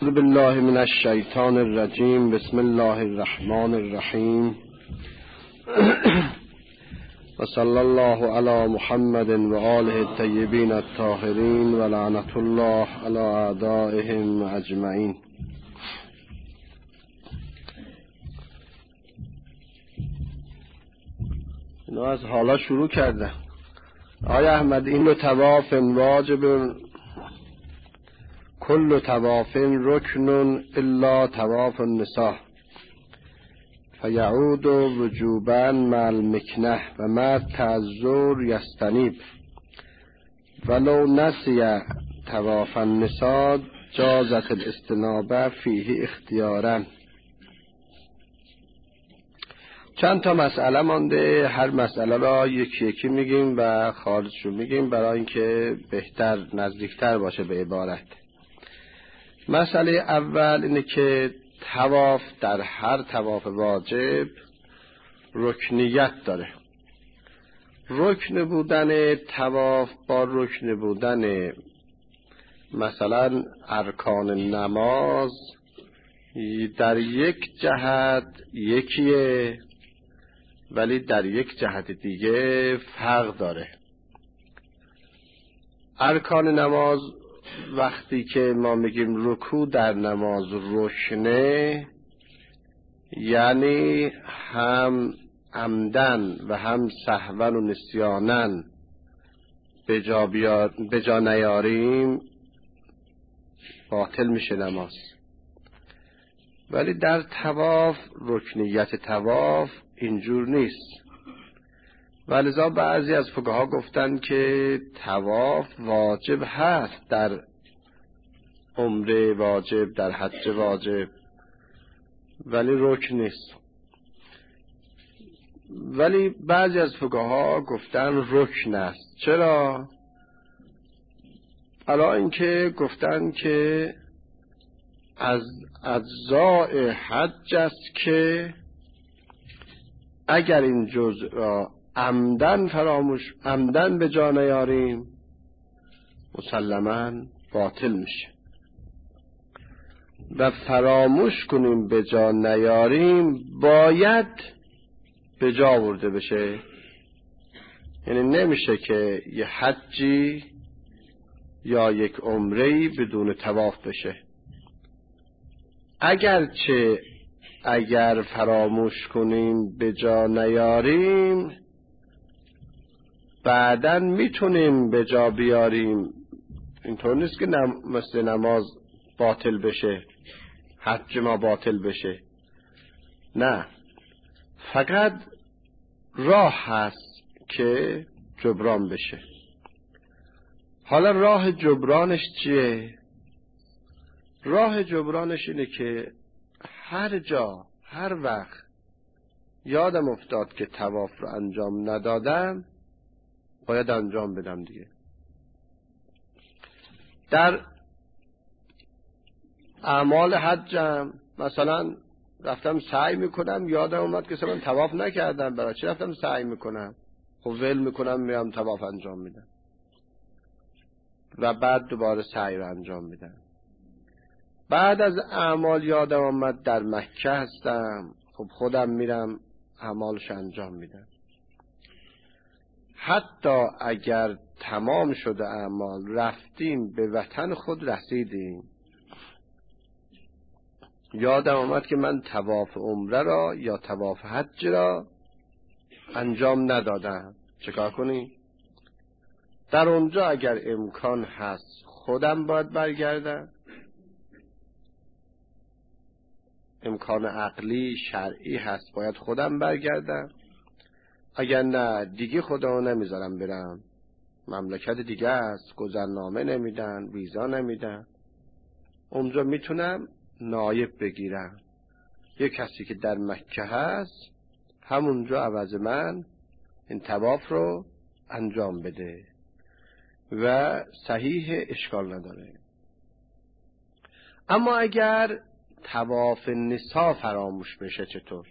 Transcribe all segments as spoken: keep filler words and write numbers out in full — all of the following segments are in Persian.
اعوذ بالله من الشیطان الرجیم. بسم الله الرحمن الرحیم. و صلی الله علی محمد و آله الطیبین الطاهرین و لعنت الله علی اعدائهم اجمعین. اینا از حالا شروع کردن. آیا احمد این رو طواف واجب کل طواف رکن الا طواف النساء فیعود وجوبا مع المکنه و مع تعذر یستنیب ولو نسی طواف النساء جازت الاستنابه فیه اختیارا. چند تا مسئله مانده، هر مسئله را یکی یکی میگیم و خارجشو میگیم برای اینکه بهتر نزدیکتر باشه به عبارت. مسئله اول اینه که طواف در هر طواف واجب رکنیت داره. رکن بودن طواف با رکن بودن مثلا ارکان نماز در یک جهت یکیه، ولی در یک جهت دیگه فرق داره. ارکان نماز وقتی که ما میگیم رکوع در نماز رکنه، یعنی هم عمدن و هم سهوا و نسیانن به جا بیار به جا نیاریم باطل میشه نماز. ولی در طواف رکنیت طواف اینجور نیست. ولذا بعضی از فقها گفتن که طواف واجب هست، در عمره واجب، در حج واجب، ولی رکن نیست. ولی بعضی از فقها گفتن رکن است. چرا؟ علا اینکه گفتن که از اجزاء حج است که اگر این جزء را عمدن فراموش عمدن به جا نیاریم مسلماً باطل میشه، و فراموش کنیم به جا نیاریم باید به جا آورده بشه. یعنی نمیشه که یه حجی یا یک عمره‌ای بدون طواف بشه. اگرچه اگر فراموش کنیم به جا نیاریم بعداً میتونیم به جا بیاریم. اینطور نیست که نم... مثل نماز باطل بشه، حج ما باطل بشه. نه، فقط راه هست که جبران بشه. حالا راه جبرانش چیه؟ راه جبرانش اینه که هر جا هر وقت یادم افتاد که طواف رو انجام ندادم باید انجام بدم دیگه. در اعمال حجم مثلا رفتم سعی میکنم یادم اومد که من طواف نکردم، برای چی رفتم سعی میکنم؟ خب ول میکنم میام طواف انجام میدم و بعد دوباره سعی رو انجام میدم. بعد از اعمال یادم اومد در مکه هستم، خب خودم میرم اعمالش انجام میدم. حتی اگر تمام شده اعمال رفتیم به وطن خود رسیدیم، یادم آمد که من طواف عمره را یا طواف حج را انجام ندادم، چکار کنی؟ در اونجا اگر امکان هست خودم باید برگردم، امکان عقلی شرعی هست باید خودم برگردم. اگر نه دیگه خودمو نمیذارم برم، مملکت دیگه است، گذرنامه نمیدن، ویزا نمیدن، اونجا میتونم نایب بگیرم. یک کسی که در مکه هست همونجا عوض من این طواف رو انجام بده و صحیح، اشکال نداره. اما اگر طواف نساء فراموش بشه چطور؟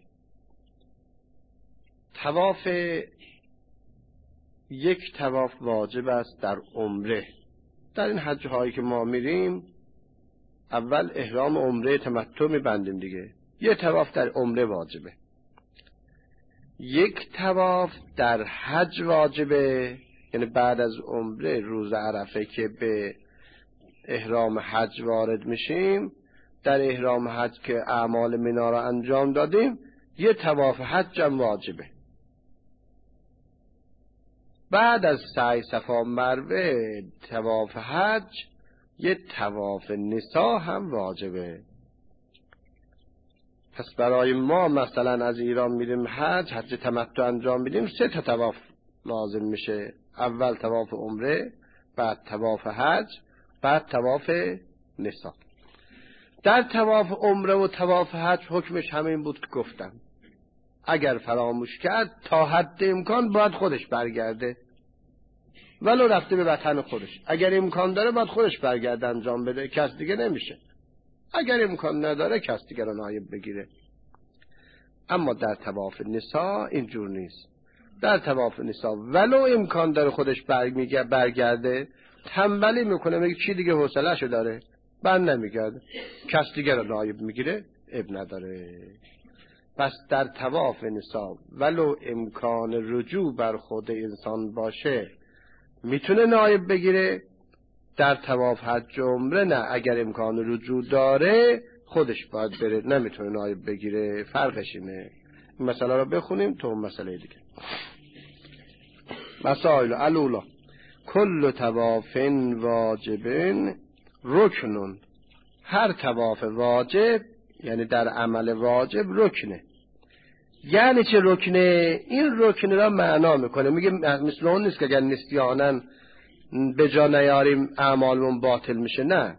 طواف یک طواف واجب است در عمره. در این حج هایی که ما میریم اول احرام عمره تمتع میبندیم دیگه. یه طواف در عمره واجبه، یک طواف در حج واجبه، یعنی بعد از عمره روز عرفه که به احرام حج وارد میشیم، در احرام حج که اعمال مینا را انجام دادیم یه طواف حج هم واجبه. بعد از سعی صفا مروه طواف حج یه طواف نسا هم واجبه. پس برای ما مثلا از ایران میریم حج، حج تمتع انجام میدیم، سه تا طواف لازم میشه. اول طواف عمره، بعد طواف حج، بعد طواف نسا. در طواف عمره و طواف حج حکمش همین بود که گفتم، اگر فراموش کرد تا حد امکان باید خودش برگرده، ولو رفته به وطن خودش. اگر امکان داره باید خودش برگرده انجام بده، کس دیگه نمیشه. اگر امکان نداره کس دیگه رو نایب بگیره. اما در طواف نسا اینجور نیست. در طواف نسا ولو امکان داره خودش برگ برگرده، تنبلی میکنه، میگه چی دیگه حوصله‌شو داره، بند نمیگرده، کس دیگه رو نایب میگیره، اب نداره. پس در طواف نسا ولو امکان رجوع بر خود انسان باشه میتونه نایب بگیره. در طواف حج و عمره نه، اگر امکان رجوع داره خودش باید بره، نمیتونه نایب بگیره. فرقش اینه. این مسئله رو بخونیم تو مسئله دیگه. مسائل الاولا کل طواف واجبن رکنون، هر طواف واجب یعنی در عمل واجب رکنه. یعنی چه رکنه؟ این رکنه را معنا میکنه، میگه مثل اون نیست که اگر نسیانن به جا نیاریم اعمالمون باطل میشه، نه.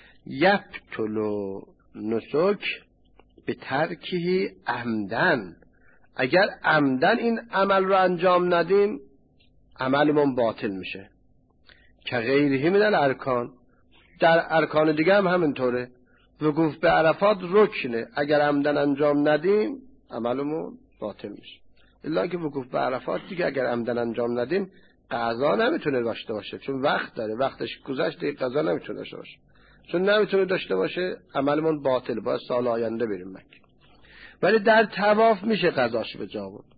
یبطل نسک به ترکه عمدن، اگر عمدن این عمل رو انجام ندیم عملمون باطل میشه. که غیره من الارکان، در ارکان دیگه هم همینطوره. وقوف به عرفات رکنه، اگر عمدن انجام ندیم عملمون باطل میشه. الا که وقوف به عرفات دیگه اگر عمدن انجام ندیم قضا نمیتونه داشته باشه، چون وقت داره، وقتش گذشت دیگه قضا نمیتونه داشته باشه. چون نمیتونه داشته باشه عملمون باطل، باید سال آینده بریم مکه. ولی در طواف میشه قضاش به جا بود.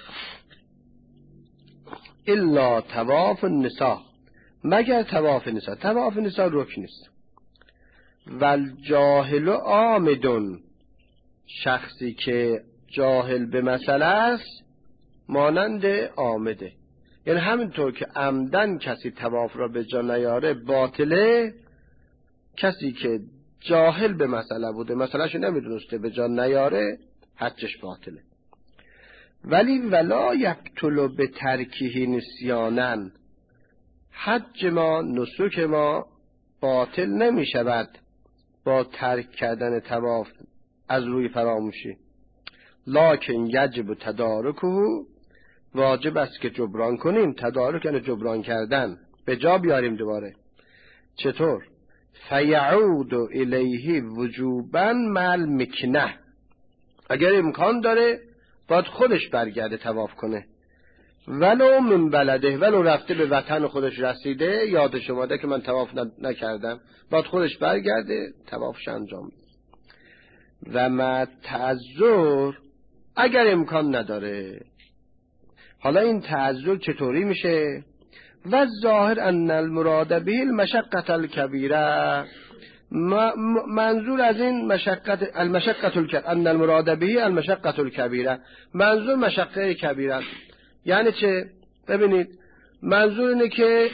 الا طواف النساء، مگر طواف نساء. طواف نساء رکن نیست. والجاهل عامدون، شخصی که جاهل به مسئله است مانند عامده، یعنی همینطور که عمدن کسی طواف را به جا نیاره باطله، کسی که جاهل به مسئله بوده، مسئلهشو نمیدونسته، به جا نیاره حجش باطله. ولی ولا یبطل به ترکه نسیانن، حج ما نسک ما باطل نمی شود با ترک کردن طواف از روی فراموشی. لکن یجب تدارکه، واجب است که جبران کنیم. تدارک یعنی جبران کردن، به جا بیاریم دوباره. چطور؟ فیعود الیه وجوبا مل مکنه، اگر امکان داره باید خودش برگرده طواف کنه. ولو من بلده، ولو رفته به وطن خودش رسیده یادش اومده که من طواف نکردم، باید خودش برگرده طوافش انجام بده. و ما تعذر، اگر امکان نداره. حالا این تعذر چطوری میشه؟ و ظاهر ان المراد به المشقة الكبیره، منظور از این مشقت المشقة الكبیره، ان المراد به المشقة الكبیره، منظور مشقه کبیره. یعنی چه؟ ببینید منظور اینه که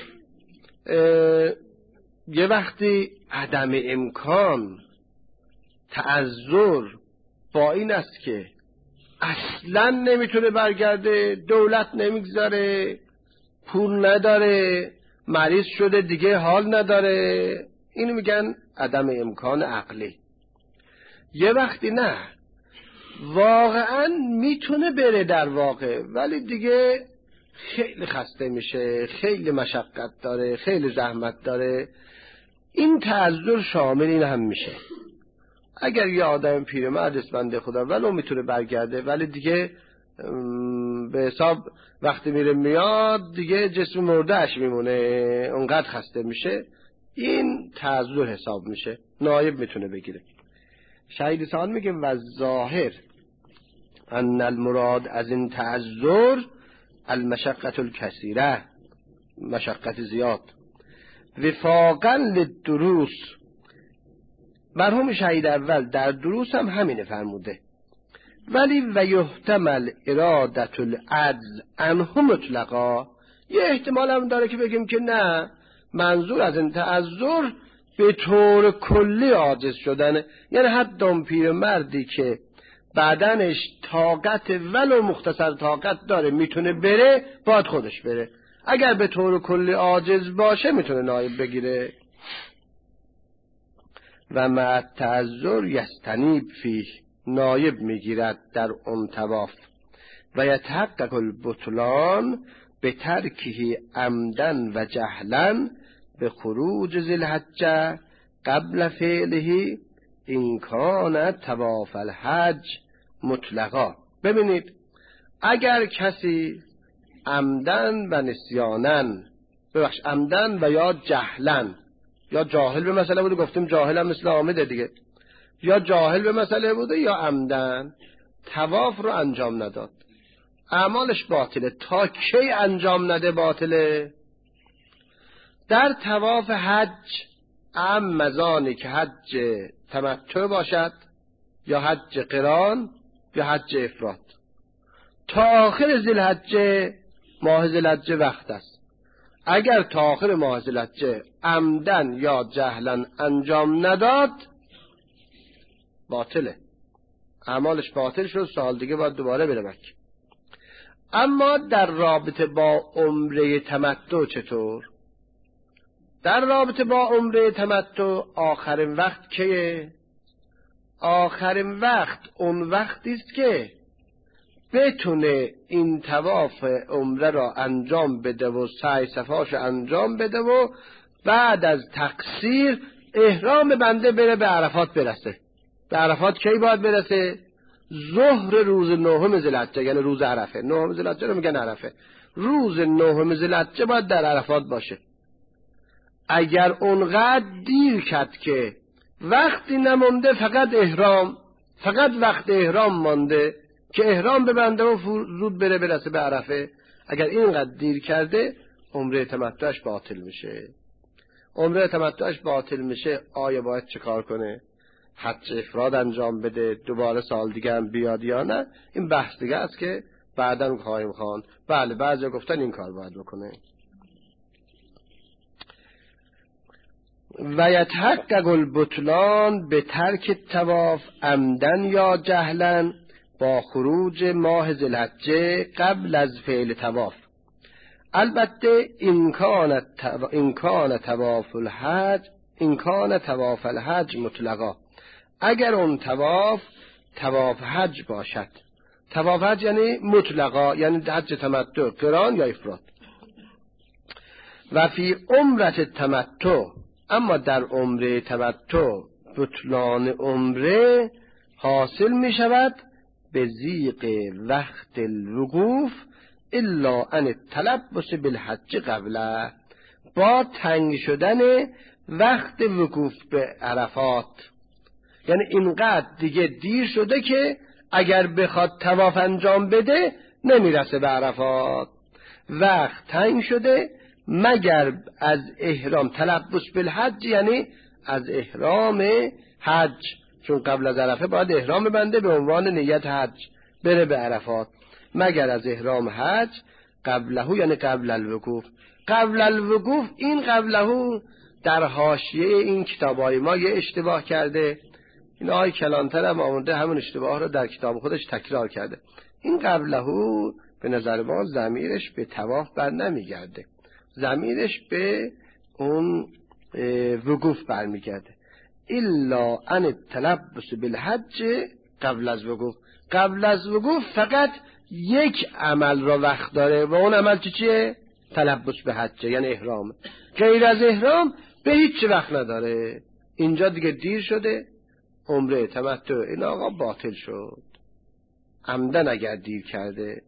یه وقتی عدم امکان، تعذر با این است که اصلا نمیتونه برگرده، دولت نمیگذاره، پول نداره، مریض شده دیگه حال نداره، اینو میگن عدم امکان عقلی. یه وقتی نه، واقعا میتونه بره در واقع، ولی دیگه خیلی خسته میشه، خیلی مشقت داره، خیلی زحمت داره، این تعذر شامل این هم میشه. اگر یه آدم پیرمرد است بنده خدا ولو میتونه برگرده، ولی دیگه به حساب وقتی میره میاد دیگه جسم مردهش میمونه، اونقدر خسته میشه، این تعذر حساب میشه، نایب میتونه بگیره. شهید سان میگه و ظاهر ان المراد از این تعذر المشقت الکثیره، مشقت زیاد. وفاقا للدروس، مرحوم شهید اول در دروس هم همینه فرموده. ولی و یحتمل ارادت العجز عنه مطلقا، یه احتمال هم داره که بگیم که نه، منظور از این تعذر به طور کلی عاجز شدنه، یعنی حتی اون پیرمردی که بدنش طاقت ولو مختصر طاقت داره میتونه بره، باید خودش بره. اگر به طور کلی عاجز باشه میتونه نایب بگیره. و مع تعذر یستنیب فیه، نایب میگیرد در اون طواف. و یتحقق البطلان به ترکه عمدن و جهلن به خروج ذی الحجه قبل فعله این کان طواف الحج مطلقا. ببینید اگر کسی عمدن و نسیانن، ببخش عمدن و یا جهلن، یا جاهل به مسئله بوده، گفتیم جاهل هم مثل عامده دیگه، یا جاهل به مسئله بوده یا عمدن طواف رو انجام نداد، اعمالش باطله. تا کی انجام نده باطله؟ در طواف حج ام مزانی که حج تمتع باشد یا حج قران یا حج افراد، تا آخر ذی‌الحجه، ماه ذی‌الحجه وقت است. اگر تا آخر ماه ذی‌الحجه عمدن یا جهلن انجام نداد باطله، اعمالش باطل شد، سال دیگه باید دوباره بره مکه. اما در رابطه با عمره تمتع چطور؟ در رابطه با عمره تمتع آخرین وقت کیه؟ آخرین وقت اون وقتی است که بتونه این طواف عمره را انجام بده و سعی صفاش انجام بده و بعد از تقصیر احرام بنده بره به عرفات برسه. به عرفات کی باید برسه؟ ظهر روز نهم ذی‌الحجه، یعنی روز عرفه. نهم ذی‌الحجه رو میگن عرفه. روز نهم ذی‌الحجه باید در عرفات باشه. اگر اونقدر دیر کرد که وقتی نمونده، فقط احرام، فقط وقت احرام مانده که احرام ببنده و زود بره برسه به عرفه، اگر اینقدر دیر کرده عمره تمتعش باطل میشه. عمره تمتعش باطل میشه، آیا باید چه کار کنه؟ حج افراد انجام بده، دوباره سال دیگه هم بیاد یا نه؟ این بحث دیگه است که بعداً خواهیم خواند. بله بعضی گفتن این کار باید بکنه. و یتحقق البطلان به ترک الطواف عمدن یا جهلن با خروج ماه ذی‌الحجه قبل از فعل طواف. البته امکان امکان طواف الحج، امکان طواف الحج مطلقا، اگر اون طواف طواف حج باشد. طواف حج یعنی مطلقا، یعنی حج تمتع، قران یا افراد. و فی عمرت تمتع، اما در عمره تمتع بطلان عمره حاصل می شود به ضیق وقت الوقوف الا ان التلبس بالحج قبله، با تنگ شدن وقت وقوف به عرفات. یعنی اینقدر دیگه دیر شده که اگر بخواد طواف انجام بده نمیرسه به عرفات. وقت تنگ شده مگر از احرام، تلبس بالحج یعنی از احرام حج، چون قبل از عرفه باید احرام بنده به عنوان نیت حج بره به عرفات، مگر از احرام حج قبله، یعنی قبل الوقوف. قبل الوقوف، این قبله در حاشیه این کتابای ما یه اشتباه کرده، این آقای کلانتر هم آمده همون اشتباه رو در کتاب خودش تکرار کرده. این قبله به نظر ما ضمیرش به طواف بر نمیگرده، ضمیرش به اون وقوف برمیگرده. الا ان التلبس بالحج قبل از وقوف. قبل از وقوف فقط یک عمل را وقت داره و اون عمل چی چیه؟ تلبس به حج، یعنی احرام. غیر از احرام به هیچ وقت نداره. اینجا دیگه دیر شده، عمره تمتع این آقا باطل شد، عمدن اگر دیر کرده.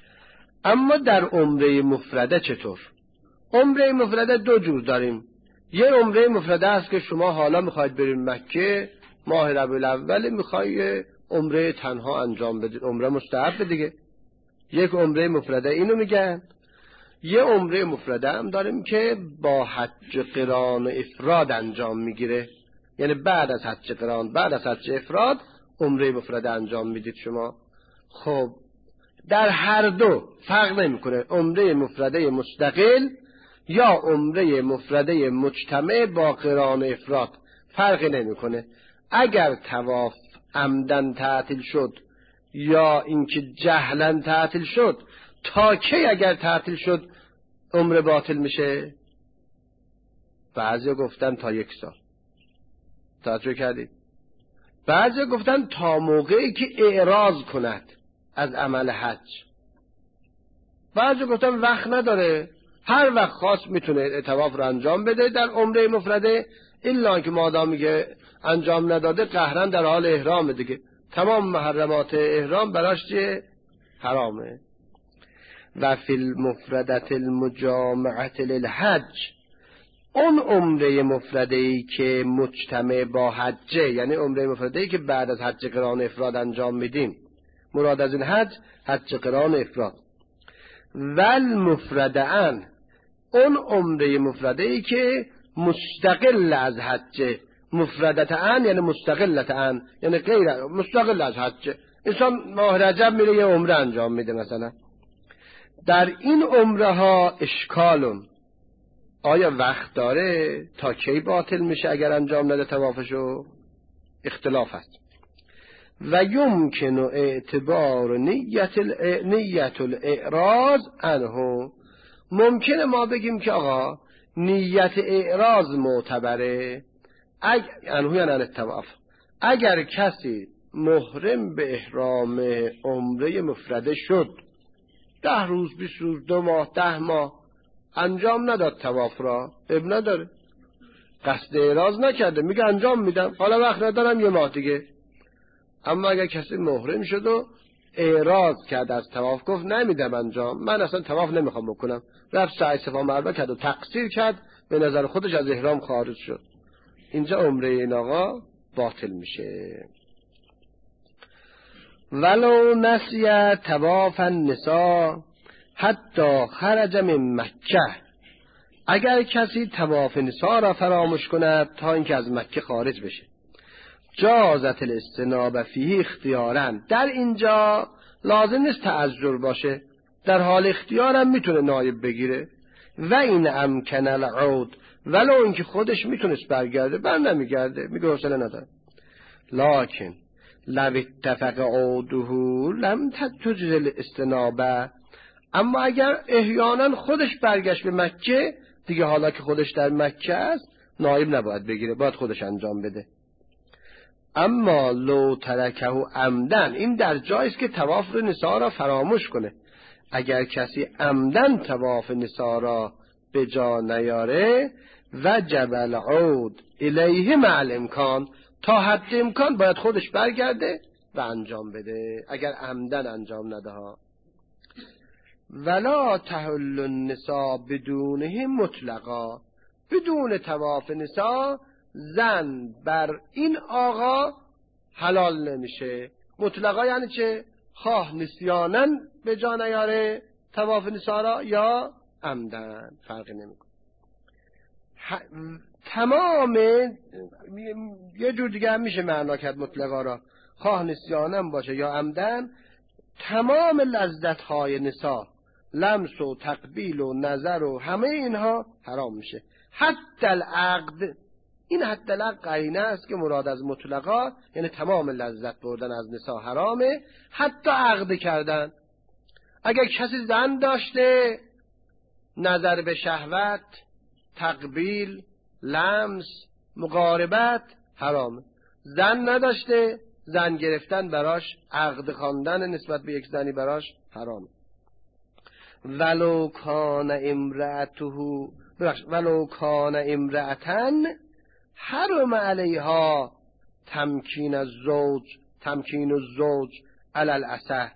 اما در عمره مفرده چطور؟ عمره مفرده دو جور داریم، یه عمره مفرده است که شما حالا میخواید برید مکه، ماه ربیع الاول میخواید عمره تنها انجام بدید، عمره مستحب دیگه. یک عمره مفرده اینو میگن. یه عمره مفرده هم داریم که با حج قران و افراد انجام میگیره، یعنی بعد از حج قران، بعد از حج افراد عمره مفرده انجام میدید شما. خب در هر دو فرق نمیکنه، عمره مفرده مستقل یا عمره مفرده مجتمع با قران و افراد فرق نمیکنه. اگر طواف عمدن تعطیل شد یا اینکه جهلن تعطیل شد، تا کی اگر تعطیل شد عمره باطل میشه؟ بعضی گفتن تا یک سال. توجه کردید؟ بعضی گفتن تا موقعی که اعراض کند از عمل حج. بعضی گفتن وقت نداره، هر وقت خواست میتونه طواف رو انجام بده در عمره مفرده، الا که مادامی که انجام نداده قهرن در حال احرام دیگه، تمام محرمات احرام براش چیه؟ حرامه. و فی المفردت المجامعت للحج، اون عمره مفرده‌ای که مجتمع با حجه، یعنی عمره مفرده‌ای که بعد از حج قران افراد انجام میدیم، مراد از این حج حج قران افراد. والمفرده‌ان، اون عمره مفرده‌ای که مستقل از حج، مفردتان یعنی مستقلتان، یعنی غیر مستقل از حج. انسان ماه رجب میره یه عمره انجام میده مثلا، در این عمره ها اشکالون، آیا وقت داره؟ تا کی باطل میشه اگر انجام نده طوافشو؟ اختلاف هست. و یمکن اعتبار نیت نیت الاعراض عنه، ممکنه ما بگیم که آقا نیت اعراض معتبره اگر عنه یعنی الطواف، اگر کسی محرم به احرام عمره مفرده شد، ده روز، بیست روز، دو ماه، ده ماه انجام نداد طواف را، اب نداره، قصد اعراض نکرده، میگه انجام میدم، حالا وقت ندارم یه ماه دیگه. اما اگر کسی محرم شد و اعراض کرد از طواف، گفت نمیدم انجام، من اصلا طواف نمیخوام بکنم، رفت سعی صفا مروه کرد و تقصیر کرد، به نظر خودش از احرام خارج شد، اینجا عمره این آقا باطل میشه. ولو نسی طواف النساء حتی خرج من مکه، اگر کسی طواف نساء را فراموش کند تا اینکه از مکه خارج بشه، جازت الاستنابه فیه اختیارا، در اینجا لازم نیست تعذر باشه، در حال اختیارم میتونه نایب بگیره. و این امکن العود، ولو اینکه خودش میتونست برگرده بر نمیگرده، میگه حوصله نداره. لکن لو اتفق عوده لم تجز الاستنابه، اما اگر احیانا خودش برگشت به مکه دیگه، حالا که خودش در مکه است نایب نباید بگیره، باید خودش انجام بده. اما لو ترکه عمدن، این در جایی است که طواف نساء را فراموش کنه. اگر کسی عمدن طواف نساء را به جا نیاره، وجب العود الیه مع الامکان، تا حد امکان باید خودش برگرده و انجام بده، اگر عمدن انجام نده ها. ولا تحل النساء بدونه مطلقا، بدون طواف نساء زن بر این آقا حلال نمیشه. مطلقا یعنی چه؟ خواه نسیانن به جا نیاره طواف نساء را یا عمدن، فرقی نمیکنه. تمام یه جور دیگه هم میشه معنا کرد مطلقا را، خواه نسیانن باشه یا عمدن، تمام لذت های نساء، لمس و تقبیل و نظر و همه اینها حرام میشه. حتی العقد، این حتی العقد قرینه است که مراد از مطلقا یعنی تمام لذت بردن از نساء حرامه، حتی عقد کردن. اگر کسی زن داشته، نظر به شهوت، تقبیل، لمس، مقاربت حرامه. زن نداشته، زن گرفتن براش، عقد خواندن نسبت به یک زنی براش حرامه. ولو کان امرأته ولو کان امرأتن حرم علیها تمکین الزوج تمکین الزوج علی الاصح،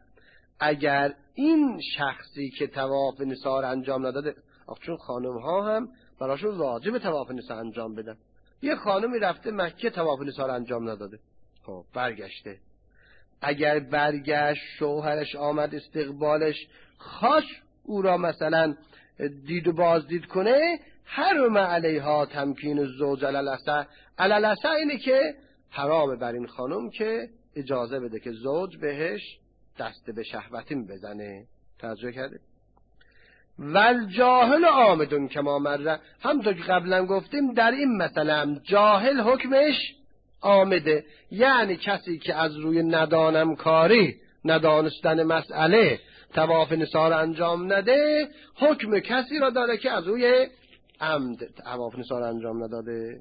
اگر این شخصی که طواف نساء انجام نداده، چون خانم ها هم براشون واجب طواف نساء انجام بدن. یه خانمی رفته مکه طواف نساء رو انجام نداده، خب برگشته، اگر برگشت شوهرش آمد استقبالش، خواست او را مثلا دید و بازدید کنه، حرم علیها تمکین الزوج علالسع. علالسع اینه که حرامه بر این خانم که اجازه بده که زوج بهش دست به شهوتین بزنه. توجه کرده؟ والجاهل عامدون کما مره، همونطور که قبلا گفتیم در این مثلا جاهل حکمش عامده، یعنی کسی که از روی ندانم کاری، ندانستن مسئله طواف نساء را انجام نده، حکم کسی را داره که از روی عمد طواف نساء را انجام نداده.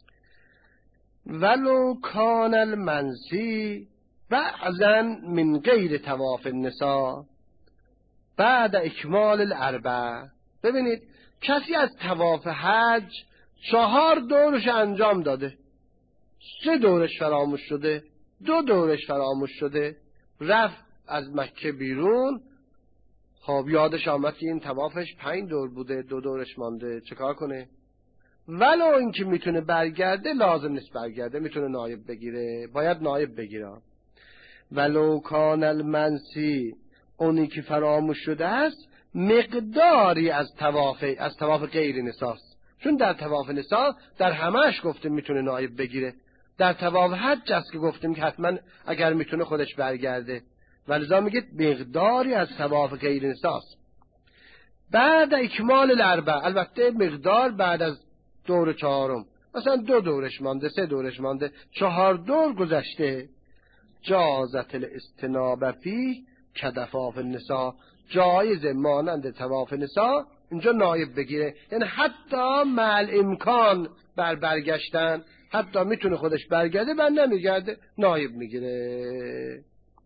ولو کان المنسی بعضا من غیر طواف النساء بعد اکمال الاربع. ببینید کسی از طواف حج چهار دورش انجام داده، سه دورش فراموش شده، دو دورش فراموش شده، رفت از مکه بیرون، خب یادش آمد که این طوافش پنج دور بوده، دو دورش مانده، چه کار کنه؟ ولو اینکه میتونه برگرده لازم نیست برگرده، میتونه نایب بگیره، باید نایب بگیره. ولو کان المنسی، اونی که فراموش شده است، مقداری از طواف از طواف غیر نساست، چون در طواف نسا در همهش گفتیم میتونه نایب بگیره، در طواف حج است که گفتیم که حتما اگر میتونه خودش برگرده، ولذا میگه مقداری از طواف غیر نساست. بعد اکمال الاربع، البته مقدار بعد از دور چهارم، مثلا دو دورش مانده، سه دورش مانده، چهار دور گذشته، جازت الاستنابه فی کدفاف النساء، جایز مانند طواف نساء اینجا نایب بگیره، یعنی حتی مع امکان بر برگشتن، حتی میتونه خودش برگرده بر نمیگرده نایب میگیره.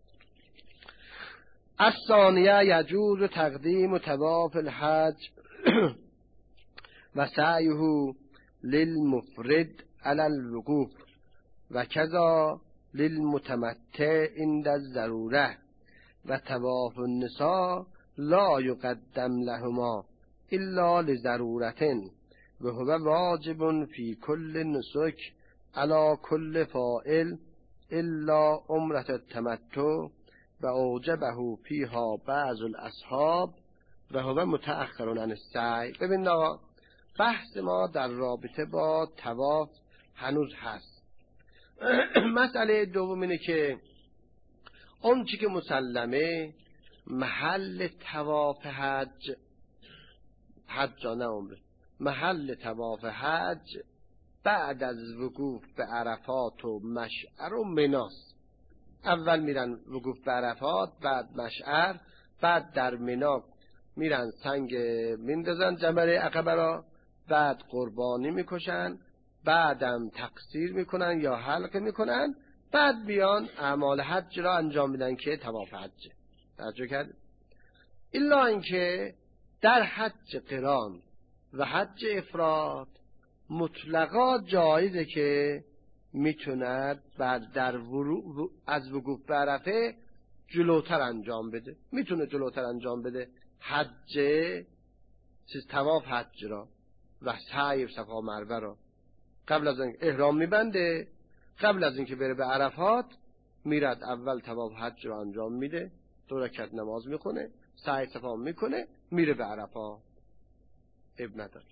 الثانیه یجوز تقدیم طواف الحج و سعیه للمفرد علی الوقوف و کذا للمتمتع عند الضروره و طواف النساء لا یقدم لهما الا لضرورة و هو واجب فی کل نسک علی کل فاعل الا عمرة التمتع و اوجبه فیها بعض الاصحاب و هو متأخر عن السعی. ببین آقا، بحث ما در رابطه با طواف هنوز هست. مسئله دوم اینه که اون چی که مسلمه محل طواف حج، حج نه عمره، محل طواف حج بعد از وقوف به عرفات و مشعر و مناست. اول میرن وقوف به عرفات، بعد مشعر، بعد در منا میرن سنگ میندازن جمره عقبه را، بعد قربانی میکشن، بعدم تقصیر میکنن یا حلقه میکنن، بعد بیان اعمال حج را انجام میدن که طواف حج. توجه کرد؟ الا اینکه در حج قران و حج افراد مطلقا جایزه که میتوند بعد در ورو از وقوف به عرفه جلوتر انجام بده، میتونه جلوتر انجام بده حج چیز طواف حج را و سعی صفا مروه را. قبل از اینکه احرام میبنده، قبل از اینکه بره به عرفات میرد اول طواف حج را انجام میده، دو رکعت نماز میخونه، سعی صفا میکنه، میره به عرفات، اب نداره.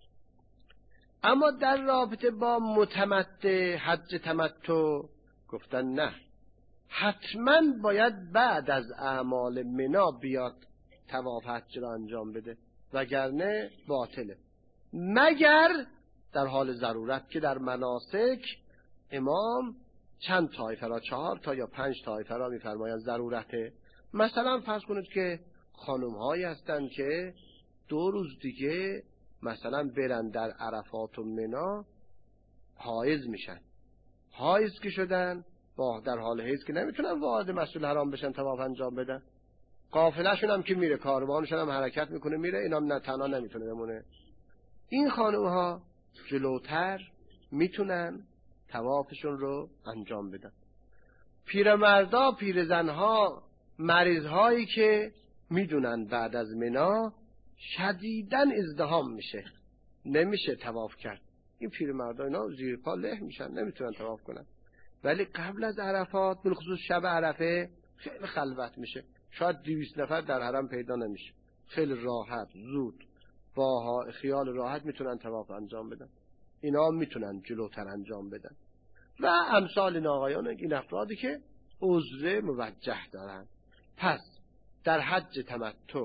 اما در رابطه با متمتع حج تمتع گفتن نه، حتما باید بعد از اعمال منا بیاد طواف حج را انجام بده، وگرنه باطله، مگر در حال ضرورت که در مناسک امام چند طایفه را، چهار تا یا پنج طایفه را میفرمایند ضرورته. مثلا فرض کنید که خانم هایی هستن که دو روز دیگه مثلا برن در عرفات و منا حایض میشن، حایض که شدن با در حال حیض که نمیتونن وارد مسجد الحرام بشن طواف انجام بدن، قافله‌شون هم که میره، کاروانشون هم حرکت میکنه میره، اینا نه تنها نمیتونه بمونه. این خانم ها جلوتر میتونن طوافشون رو انجام بدن. پیرمردا، پیرزنها، مریض هایی که میدونن بعد از منا شدیداً ازدحام میشه، نمیشه طواف کرد. این پیرمردا اینا زیر پا له میشن، نمیتونن طواف کنن. ولی قبل از عرفات بالخصوص شب عرفه خیلی خلوت میشه، شاید دویست نفر در حرم پیدا نمیشه، خیلی راحت زود با خیال راحت میتونن طواف انجام بدن. اینا میتونن جلوتر انجام بدن. و امثال این آقایان، این افرادی که عذر موجه دارن. پس در حج تمتع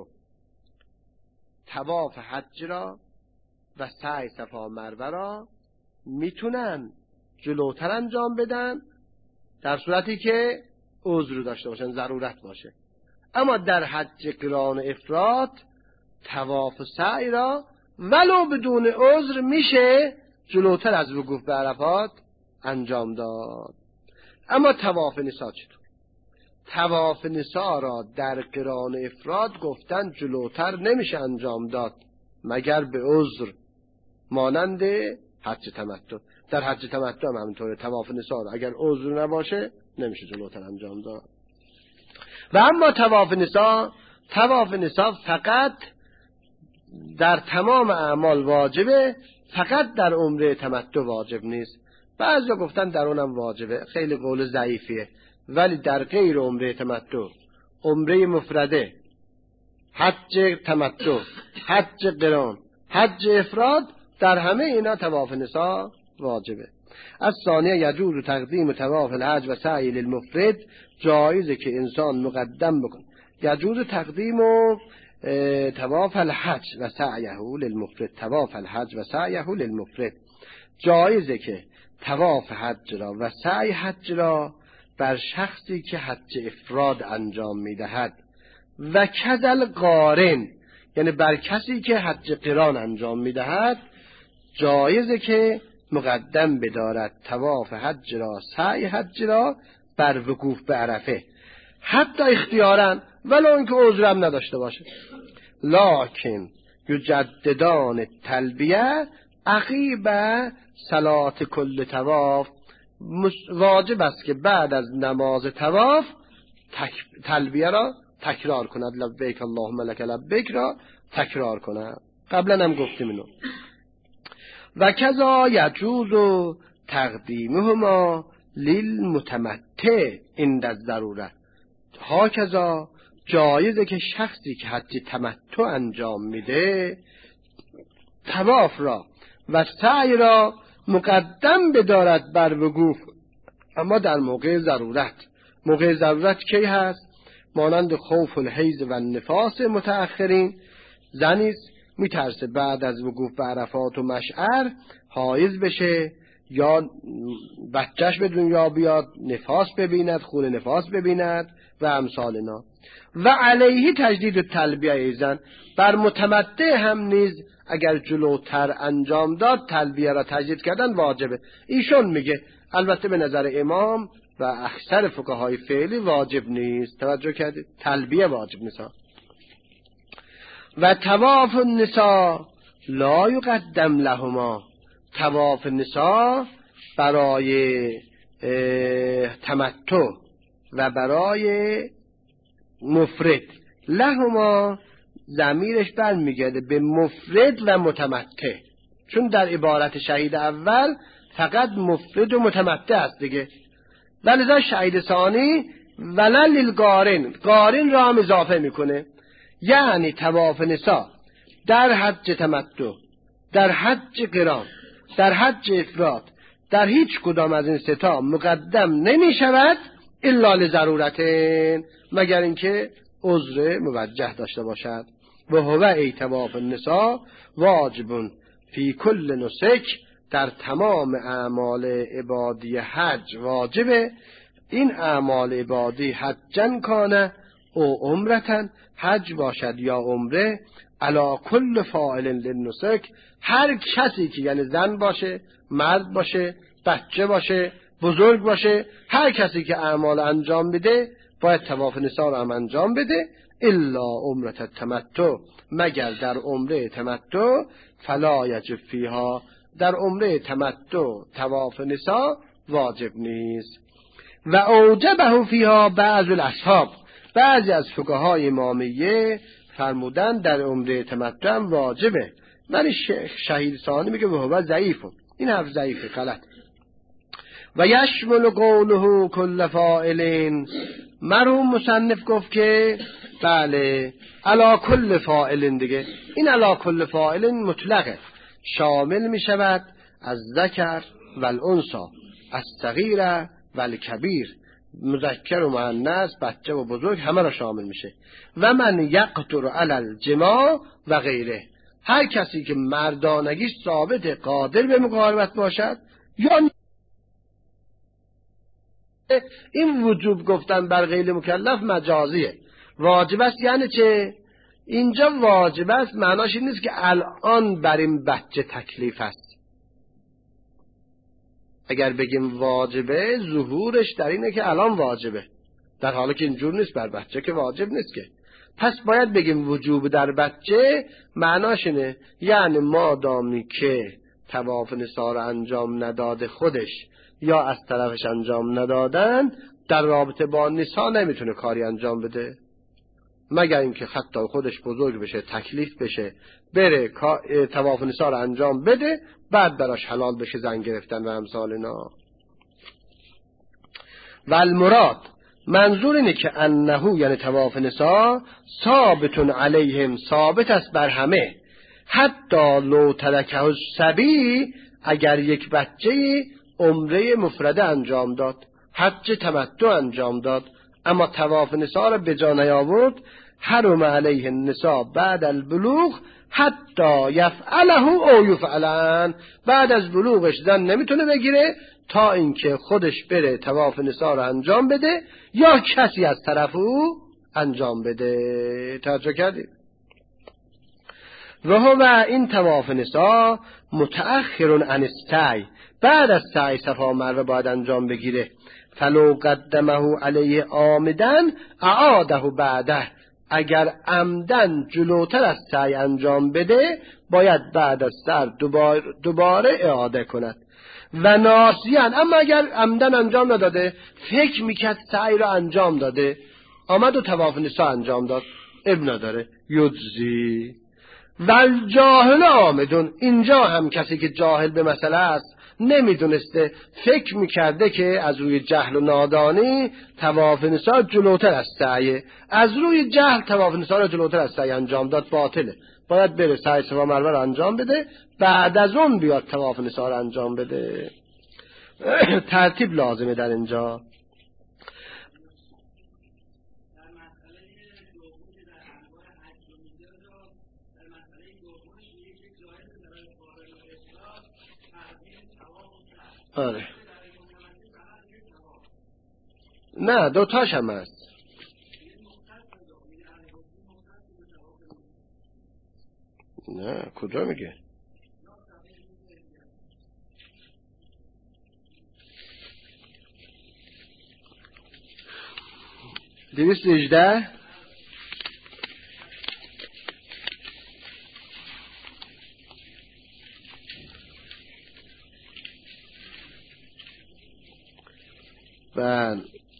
طواف حج را و سعی صفا مروه را میتونن جلوتر انجام بدن در صورتی که عذر داشته باشن، ضرورت باشه. اما در حج قران افراد طواف و سعی را ولو بدون عذر میشه جلوتر از وقوف به عرفات انجام داد. اما طواف نساء چطور؟ طواف نساء را در قران افراد گفتن جلوتر نمیشه انجام داد مگر به عذر، مانند حج تمتع. در حج تمتع هم همینطوره، طواف نساء را اگر عذر نباشه نمیشه جلوتر انجام داد. و اما طواف نساء، طواف نساء فقط در تمام اعمال واجبه، فقط در عمره تمتع واجب نیست. بعضیا گفتن در اونم واجبه، خیلی قول ضعیفیه. ولی در غیر عمره تمتع، عمره مفرده، حج تمتع، حج قران، حج افراد، در همه اینا طواف نساء واجبه. از ثانیه یجوز تقدیم طواف الحج و سعی للمفرد، جایزه که انسان مقدم بکن یجوز تقدیم و طواف الحج و سعیه للمفرد، طواف الحج و سعیه للمفرد، جایزه که طواف حج را و سعی حج را بر شخصی که حج افراد انجام میدهد و کذل قارن، یعنی بر کسی که حج قران انجام میدهد، جایزه که مقدم بدارد طواف حج را سعی حج را بر وقوف به عرفه، حتی اختیاراً ولو اینکه عذرم نداشته باشه. لکن یجددان تلبیه عقیب صلات کل طواف، واجب است که بعد از نماز طواف تلبیه را تکرار کند، لبیک اللهم لک لبیک را تکرار کند. قبلا هم گفتیم اینو. و کذا یجوز تقدیمهما للمتمتع عند الضروره، ها کذا جایزه که شخصی که حج تمتع انجام میده طواف را و سعی را مقدم بدارد بر وقوف، اما در موقع ضرورت. موقع ضرورت کی هست؟ مانند خوف الحیض و نفاس متأخرین، زنی میترسه بعد از وقوف به عرفات و مشعر حایض بشه یا بچهش به دنیا بیاد، نفاس ببیند، خون نفاس ببیند و امثال اینا. و علیه تجدید تلبیه ایزن، بر متمتع هم نیز اگر جلوتر انجام داد تلبیه را تجدید کردن واجبه. ایشون میگه البته به نظر امام و اکثر فقهای فعلی واجب نیست. توجه کردید؟ تلبیه واجب نیست. و طواف النساء لا یقدم لهما، طواف نساء برای تمتع و برای مفرد، لهما ضمیرش برمیگرده به مفرد و متمتع، چون در عبارت شهید اول فقط مفرد و متمتع است دیگه. ولذا شهید ثانی ولل للقارن، قارن را هم اضافه میکنه. یعنی طواف نساء در حج تمتع، در حج قران، در حج افراد، در هیچ کدام از این ستا مقدم نمی شود الا لضرورتین، مگر اینکه عذر موجه داشته باشد. و هو ای طواف النساء واجب فی کل نسک، در تمام اعمال عبادی حج واجبه. این اعمال عبادی حجن کانه او عمرتن، حج باشد یا عمره، علا کل فاعل للنسک، هر کسی که یعنی زن باشه، مرد باشه، بچه باشه، بزرگ باشه، هر کسی که اعمال انجام بده باید طواف نساء را هم انجام بده، الا عمرت التمتع، مگر در عمره تمتع، فلا یجب فیها، در عمره تمتع طواف نساء واجب نیست. و اوجبه فیها بعض الاصحاب، بعضی از فقهای امامیه فرمودن در عمره تمتع واجبه، ولی شهید ثانی میگه وهو ضعیف. این حرف ضعیفه، غلط. و یشمل قوله کل فاعلین، مرحوم مصنف گفت که بله علا کل فاعلین دیگه، این علا کل فاعلین مطلقه، شامل می شود از ذکر و الانثی، از صغیر و الکبیر، مذکر و مؤنث، بچه و بزرگ، همه را شامل میشه. و من یقدر علی الجماع و غیره، هر کسی که مردانگیش ثابت قادر به مقاربت باشد، یا این وجوب گفتن بر غیر مکلف مجازیه. واجب است یعنی چه؟ اینجا واجب است معناش این نیست که الان بر این بچه تکلیف است. اگر بگیم واجبه، ظهورش در اینه که الان واجبه، در حالی که اینجور نیست، بر بچه که واجب نیست که. پس باید بگیم وجوب در بچه، معناش اینه یعنی مادامی که طواف نساء را انجام نداده خودش یا از طرفش انجام ندادن، در رابطه با نساء نمیتونه کاری انجام بده، مگر اینکه حتی خودش بزرگ بشه، تکلیف بشه، بره طواف نساء را انجام بده، بعد براش حلال بشه زن گرفتن و امثال اینا. و المراد، منظور اینه که انه یعنی طواف نساء ثابتون علیهم، ثابت است بر همه، حتی لو ترکه الصبی، اگر یک بچه عمره مفرده انجام داد، حج تمتع انجام داد، اما طواف نساء را به جا نیاورد، حرم علیه النساء بعد البلوغ حتی یفعله او یفعلن، بعد از بلوغش زن نمیتونه بگیره تا اینکه خودش بره طواف نساء را انجام بده یا کسی از طرف او انجام بده. توجه کردید؟ و هو این طواف نساء متأخر عن السعی، بعد از سعی صفا و مروه باید انجام بگیره. فلو قدمه علیه عامدن اعاده بعده، اگر عمدن جلوتر از سعی انجام بده، باید بعد از سعی دوباره, دوباره اعاده کند. و ناسیان، اما اگر عمدن انجام نداده، فکر میکرد سعی را انجام داده، آمد و طواف نساء انجام داد، ابن نداره، یجزی. و الجاهل آمدون، اینجا هم کسی که جاهل به مسئله است، نمیدونسته، فکر میکرده که از روی جهل و نادانی طواف نساء جلوتر از سعی، از روی جهل طواف نساء را جلوتر از سعی انجام داد، باطله. باید بره سعی صفا و مروه را انجام بده، بعد از اون بیاد طواف نساء را انجام بده. ترتیب لازمه در اینجا. آره، نه دوتاش هم هست. نه کجا میگه؟ دویست هجده بله.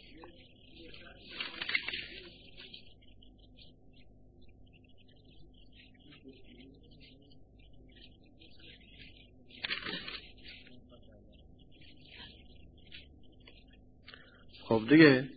خب دیگه،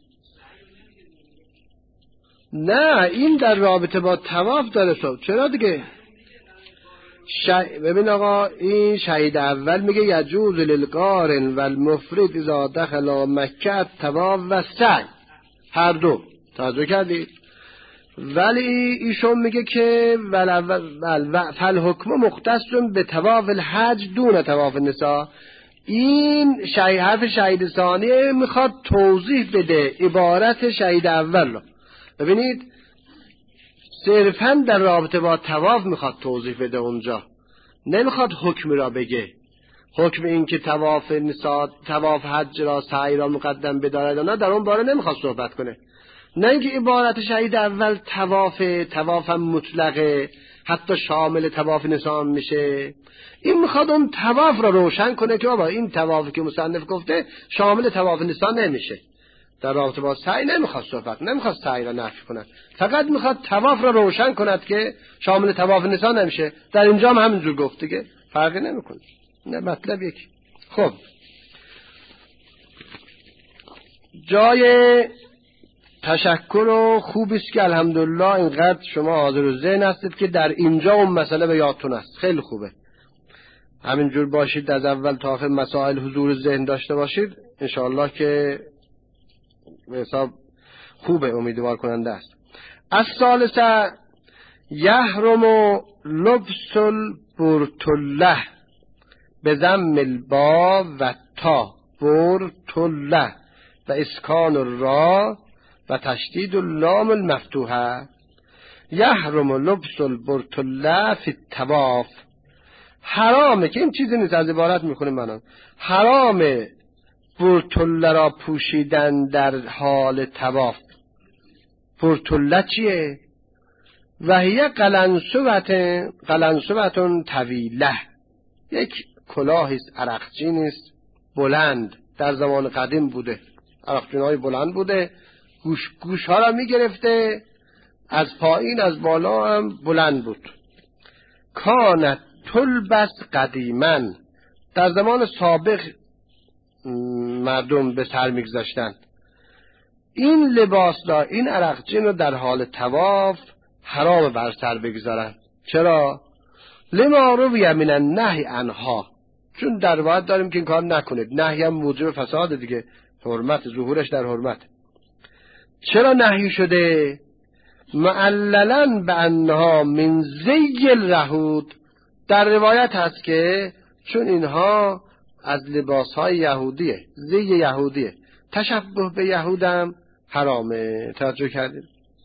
نه این در رابطه با طواف داره صحبت. چرا دیگه؟ ش... ببین آقا، این شهید اول میگه یجوز للقارن و المفرد اذا دخل مکه طواف و سعی، هر دو. توجه کردید؟ ولی ایشون میگه که ول فالحکم مختص به طواف الحج دون طواف النساء. این شهید حرف شهید ثانی میخواد توضیح بده عبارت شهید اول رو. ببینید صرفاً در رابطه با طواف میخواد توضیح بده، اونجا نمیخواد حکم را بگه. حکم این که طواف نساء، طواف حج را سعی را مقدم بدارد نه، در اون باره نمیخواد صحبت کنه. نه اینکه عبارت شهید اول طواف، طواف هم مطلقه، حتی شامل طواف نساء میشه. این میخواد اون طواف را روشن کنه که بابا این طوافی که مصنف گفته شامل طواف نساء نمیشه. در رابطه با سعی نمیخواد صحبت، نمیخواد سعی را نفی کند، فقط میخواد طواف را روشن کند که شامل طواف نسا نمیشه. در اینجا هم همینجور گفت دیگه، فرقی نمیکنه. نه مطلب یکی. خب جای تشکر و خوب است که الحمدلله اینقدر شما حاضر و ذهن هستید که در اینجا اون مسئله به یادتون است. خیلی خوبه. همینجور باشید از اول تا آخر مسائل حضور ذهن داشته باشید، انشاءالله که به حساب خوبه، امیدوار کننده است. از ثالثه یحرم لبس البرطله به ضم البا و تا برطله و اسکان الرا و تشدید اللام المفتوحه. یحرم لبس البرطله فی الطواف، حرامه که این چیزی نیست، از عبارت میخونیم منم، حرامه برطله را پوشیدن در حال طواف. برطله چیه؟ و هی قلنسوت قلنسوتون طویله، یک کلاهی است عرقچین است بلند، در زمان قدیم بوده، عرقچین‌های بلند بوده، گوش گوش ها را میگرفته، از پایین از بالا هم بلند بود. کانت تلبس قدیما، در زمان سابق مردم به سر میگذاشتن این لباس را، این عرقچین رو در حال طواف حرام بر سر بگذارن. چرا؟ لما روی من النهی عنها، چون در روایت داریم که این کار نکنید. نهی هم موجب فساد دیگه، حرمت، ظهورش در حرمت. چرا نهی شده؟ معللا به انها من زی الرهود، در روایت هست که چون اینها از لباسهای یهودیه، زی یهودیه، تشبه به یهودم حرامه. توجه کردید؟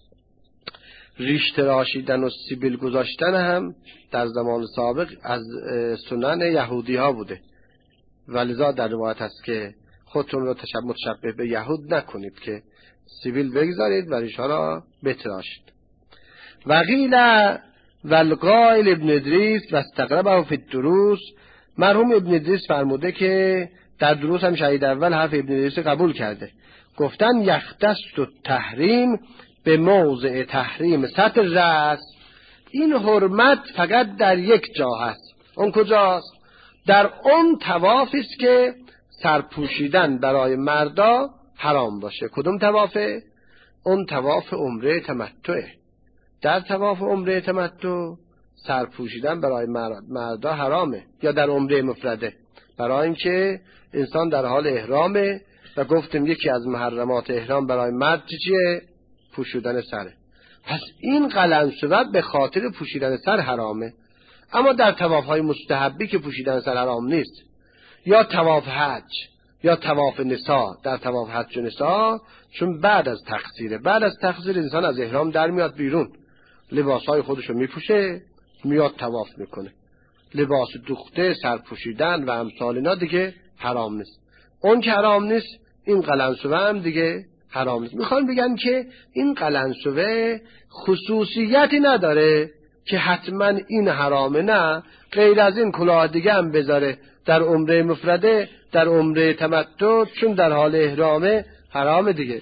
ریش تراشیدن و سیبیل گذاشتن هم در زمان سابق از سنن یهودی ها بوده، ولذا در روایت هست که خودتون رو تشبه متشبه به یهود نکنید که سیبیل بگذارید و ریش ها را بتراشید. وقیل والقائل ابن ادریس و استقربه فی الدروس، مرحوم ابن ادریس فرموده که در دروس هم شهید اول حرف ابن ادریس قبول کرده. گفتن یختص التحریم به موضع تحریم سطر رأس، این حرمت فقط در یک جا هست. اون کجاست؟ در اون طوافی است که سرپوشیدن برای مردا حرام باشه. کدوم طوافه؟ اون طواف عمره تمتعه. در طواف عمره تمتع سرپوشیدن برای مردا حرامه، یا در عمره مفرده، برای اینکه انسان در حال احرامه و گفتیم یکی از محرمات احرام برای مرد چیه؟ پوشیدن سره. پس این قلنسوت به خاطر پوشیدن سر حرامه. اما در طواف‌های مستحبی که پوشیدن سر حرام نیست، یا طواف حج یا طواف نساء، در طواف حج و نساء چون بعد از تقصیره، بعد از تقصیر انسان از احرام در میاد بیرون، لباسهای خودشو میپوشه، میاد طواف میکنه. لباس دوخته، سرپوشیدن و امثال اینا دیگه حرام نیست. اون که حرام نیست، این قلنسوه هم دیگه حرام نیست. میخوان بگن که این قلنسوه خصوصیتی نداره که حتما این حرامه، نه، غیر از این کلاه دیگه هم بذاره در عمره مفرده، در عمره تمتع، چون در حال احرامه حرامه دیگه.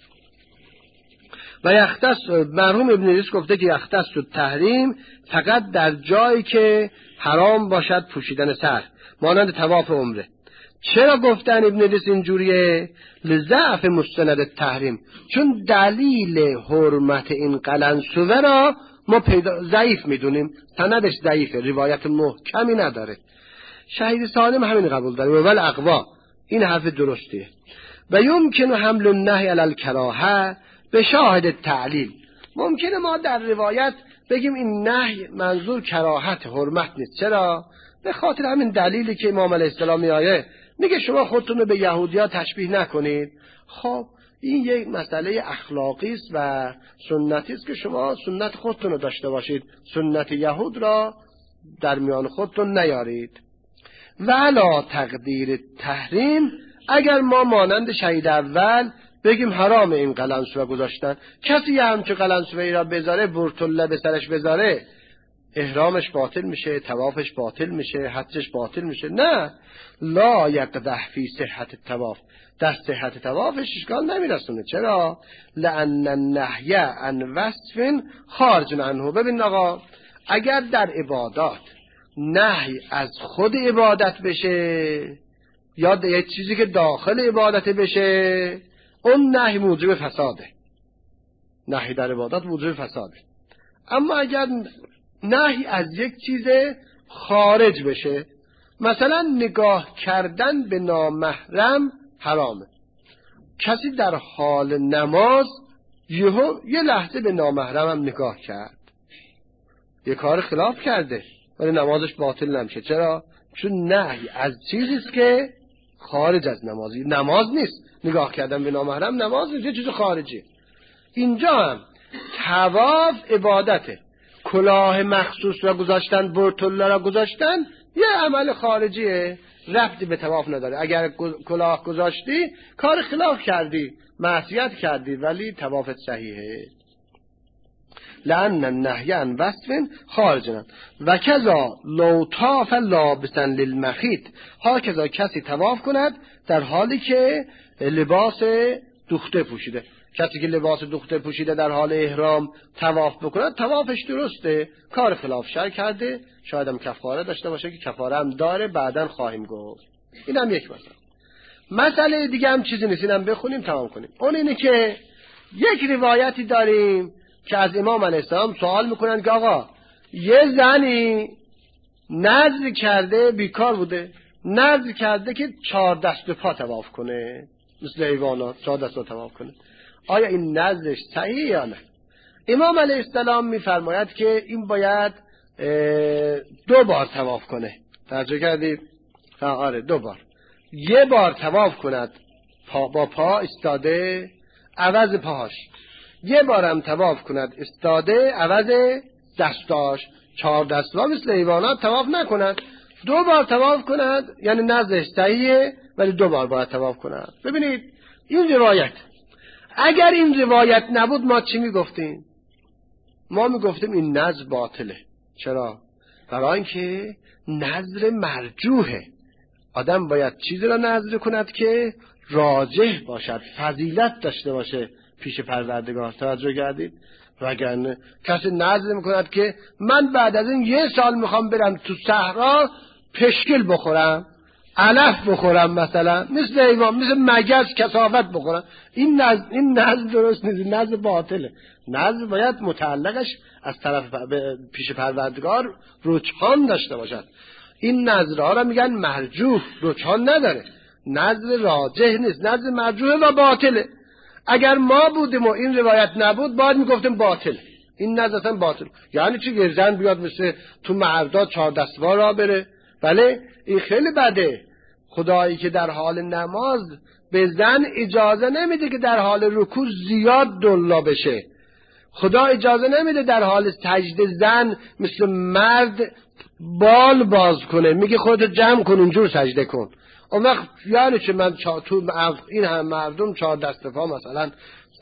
و یختص، مرحوم ابن ادریس گفته که یختص التحریم فقط در جایی که حرام باشد پوشیدن سر، مانند طواف عمره. چرا گفتن ابن ادریس اینجوریه؟ لضعف مستند التحریم، چون دلیل حرمت این قلنسوه را ما پیدا ضعیف میدونیم، سندش ضعیفه، روایت محکمی نداره. شهید سالم همین قبول داره، ول اقوا، این حرف درستیه. و یمکن حمل النهی علی الکراهه به شاهد تعلیل، ممکنه ما در روایت بگیم این نهی منظور کراهت، حرمت نیست. چرا؟ به خاطر همین دلیلی که امام علیه السلام میآیه میگه شما خودتون رو به یهودی‌ها تشبیه نکنید. خب این یک مسئله اخلاقی است و سنتی است که شما سنت خودتون رو داشته باشید، سنت یهود را در میان خودتون نیارید. ولا تقدیر تحریم، اگر ما مانند شهید اول بگیم حرام این قلنسوه گذاشتن، کسی همچه قلنسوه ای را بذاره، برطله به سرش بذاره، احرامش باطل میشه، طوافش باطل میشه، حجش باطل میشه. نه، لا یقدح فی صحت الطواف، در صحت طوافش اشکال نمیرسونه. چرا؟ لأن النهی عن وصف خارج عنه. ببین آقا، اگر در عبادات نهی از خود عبادت بشه یا یک چیزی که داخل عبادت بشه، اون نهی موجب فساده. نهی در عبادات موجب فساده. اما اگر نهی از یک چیز خارج بشه، مثلا نگاه کردن به نامحرم حرامه. کسی در حال نماز یهو یه لحظه به نامحرم هم نگاه کرد، یه کار خلاف کرده، ولی نمازش باطل نمیشه. چرا؟ چون نهی از چیزی است که خارج از نمازی. نماز نیست، نگاه کردن به نامحرم نماز نیست، یه چیز خارجی. اینجا هم طواف عبادته، کلاه مخصوص را گذاشتن، برتله را گذاشتن، یه عمل خارجیه، ربطی به طواف نداره. اگر کلاه گذاشتی کار خلاف کردی، معصیت کردی، ولی طوافت صحیحه. لأن النهی عن وصف خارجن و کذا لو طاف لابسا للمخیط، ها کذا کسی طواف کند در حالی که لباس دوخته پوشیده. کسی که لباس دوخته پوشیده در حال احرام طواف بکنه، طوافش درسته، کار خلاف شرع کرده، شاید هم کفاره داشته باشه که کفاره هم داره، بعداً خواهیم گفت. اینم یک مسئله. مسئله دیگه هم چیزی نیست، اینم بخونیم تمام کنیم. اون اینه که یک روایتی داریم که از امام علیه السلام سوال میکنن که آقا یه زنی نذر کرده، بیکار بوده، نذر کرده که چهار دست و پا طواف کنه، مثل حیوانات چهار دست و طواف کنه، آیا این نذرش صحیح یا نه؟ امام علیه السلام میفرماید که این باید دو بار طواف کنه. توجه کردید؟ آره، دو بار. یه بار طواف کند پا با پا استاده عوض پاهاش، یه بارم طواف کند استاده عوض دستاش. چهار دستا مثل حیوانات طواف نکند، دو بار طواف کند، یعنی نذرش صحیحه، ولی دو بار باید طواف کند. ببینید این روایت، اگر این روایت نبود ما چی میگفتیم؟ ما میگفتیم این نذر باطله. چرا؟ برای اینکه نذر مرجوحه. آدم باید چیزی را نذر کند که راجح باشد، فضیلت داشته باشه پیش پروردگار. توجه کردید؟ وگرنه کسی نذر میکند که من بعد از این یه سال میخوام برم تو صحرا پشکل بخورم، علف بخورم، مثلا مثل حیوان، مثل مگس کثافت بخورم، این نذر این نذر درست نیست، نذر باطله. نذر باید متعلقش از طرف پیش پروردگار رجحان داشته باشد. این نذرها را میگن مرجوح، رجحان نداره، نذر راجح نیست، نذر مرجوح و باطله. اگر ما بودیم و این روایت نبود باید میگفتیم باطل، این نذر اصلا باطل. یعنی چی؟ یه زن بیاد مثل تو مردا چهار دستوار را بره؟ بله، این خیلی بده. خدایی که در حال نماز به زن اجازه نمیده که در حال رکوع زیاد دلا بشه. خدا اجازه نمیده در حال سجده زن مثل مرد بال باز کنه، میگه خودت جمع کن اونجور سجده کن. اون وقت یعنی چه من چا... تو این هم مردم چهار دست پا مثلا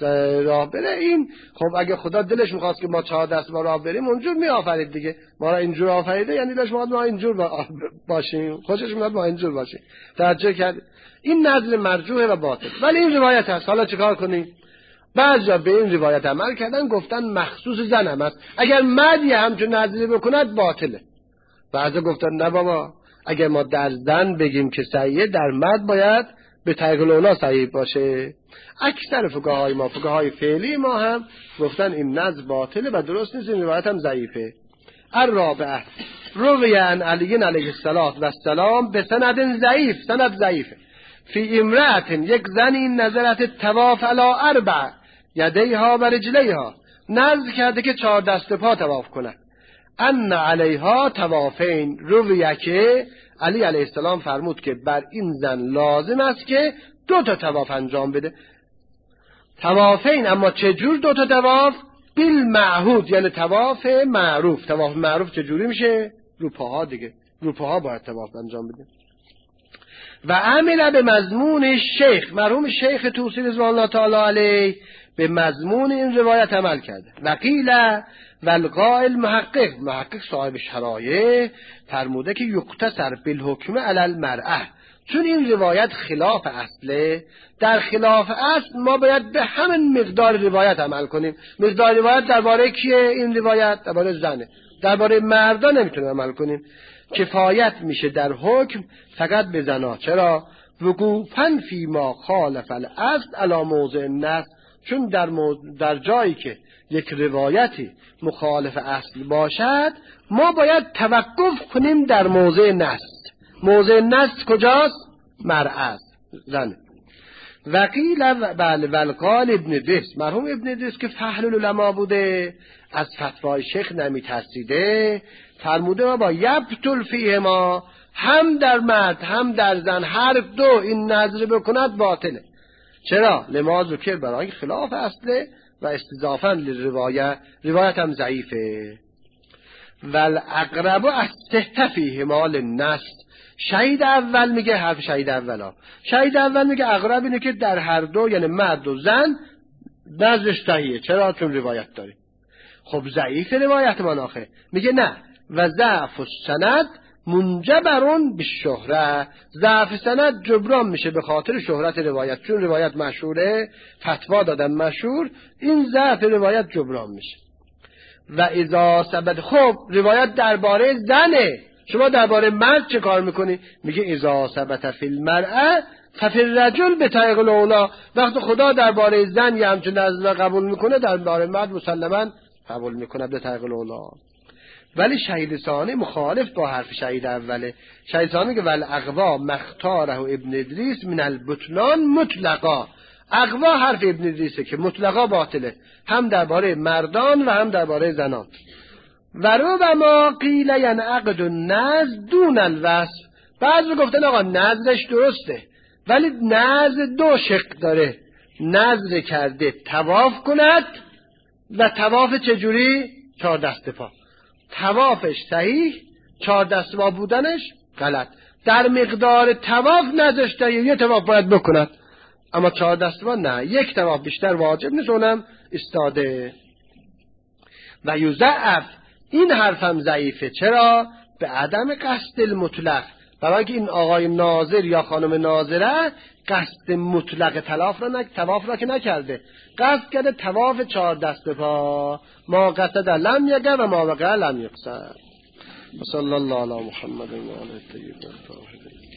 راه بره؟ این خب اگه خدا دلش میخواست که ما چهار دست پا راه بریم اونجور میآفرید دیگه. ما را اینجور آفریده، یعنی دلش میخواد ما اینجور باشیم، خوشش میاد ما اینجور باشیم. توجه کرد؟ این نذر مرجوحه و باطل. ولی این روایت هست، حالا چیکار کنیم؟ بعضیا به این روایت عمل کردن، گفتن مخصوص زن هم هست، اگر مردی همچون نذری بکند باطله. بعضیا گفتن نه بابا، اگر ما در زن بگیم که صحیحه، در مرد باید به طریق الاولی صحیح باشه. اکثر فقهای ما، فقهای فعلی ما هم گفتن این نذر باطله و درست نیست، این روایت هم ضعیفه. الرابعه روی عن علی علیه السلام به سند ضعیف، سند ضعیفه، فی امرأة، یک زنی نظرت طواف علی اربع یدیها و رجلیها، نذر کرده که چهار دست پا طواف کنه. ان علیها طوافین، رویه که علی علیه السلام فرمود که بر این زن لازم است که دو تا طواف انجام بده. طوافین، اما چجور دو تا طواف؟ بالمعهود، یعنی طواف معروف. طواف معروف چجوری میشه؟ رو پاها دیگه، رو پاها باید طواف انجام بده. و عمل به مضمون شیخ، مرحوم شیخ طوسی رضوان الله تعالی علیه به مضمون این روایت عمل کرده. و قیل والقائل محقق، محقق صاحب شرایع فرموده که یقتصر بالحکم علی المرأة، چون این روایت خلاف اصله، در خلاف اصل ما باید به همین مقدار روایت عمل کنیم. مقدار روایت درباره کیه؟ این روایت درباره زنه، درباره مردا نمیتونیم عمل کنیم. کفایت میشه در حکم فقط به زنا. چرا؟ وقوفاً فی ما خالف الاصل علی موضع النص، چون در, موضع در جایی که یک روایتی مخالف اصل باشد ما باید توقف کنیم در موضع نص. موضع نص کجاست؟ مرأة، زن. وقیل بل والقال ابن دریس، مرحوم ابن دریس که فحل العلماء بوده، از فتوای شیخ نمی ترسیده، فرموده ما با یبطل فیه ما، هم در مرد هم در زن هر دو این نظر بکند باطله. چرا؟ لما ذکر، برای خلاف اصله و استضافاً للروایت، روایت هم ضعیفه. والاقرب الصحة فیهما للنص، شهید اول میگه، حرف شهید اولا، شهید اول میگه اقرب اینه که در هر دو یعنی مرد و زن نظرش صحیحه. چرا؟ چون روایت داره. خب ضعیف روایت من آخه میگه نه، و ضعف السند منجبرون بالشهره، ضعف سند جبران میشه به خاطر شهرت روایت، چون روایت مشهوره، فتوا دادن مشهور، این ضعف روایت جبران میشه. و اذا ثبت، خب روایت درباره زنه، شما درباره مرد چه کار میکنی؟ میگه اذا ثبت فی المرأة ففی الرجل بطریق الاولی، وقت خدا درباره زن یه همچون نظر قبول میکنه، درباره مرد مسلما قبول میکنه به طریق الاولی. ولی شهید ثانی مخالف با حرف شهید اوله. شهید ثانی که ول اقوا مختاره ابن ادریس من البطلان مطلقا، اقوا حرف ابن ادریسه که مطلقا باطله، هم درباره مردان و هم درباره زنان. و ربما قیل ینعقد النذر دون الوصف، بعضی گفتن آقا نذرش درسته ولی نذر دو شق داره، نذر کرده طواف کند و طواف چجوری؟ چهار دست پا، طوافش صحیح، چهار دست پا بودنش غلط. در مقدار طواف نذرش صحیح، یه طواف باید بکند، اما چهار دست پا نه، یک طواف بیشتر واجب نیست، اونم استاده. و یضعف، این حرفم ضعیفه. چرا؟ به عدم قصد المطلق، برای اینکه این آقای ناظر یا خانم ناظره قصد مطلق طواف را نک... طواف را که نکرده، قصد کرده طواف چهار دست پا، ما قصد لم یقع و ما وقع لم یقصد. صلی الله علی محمد و آله الطیبین الطاهرین.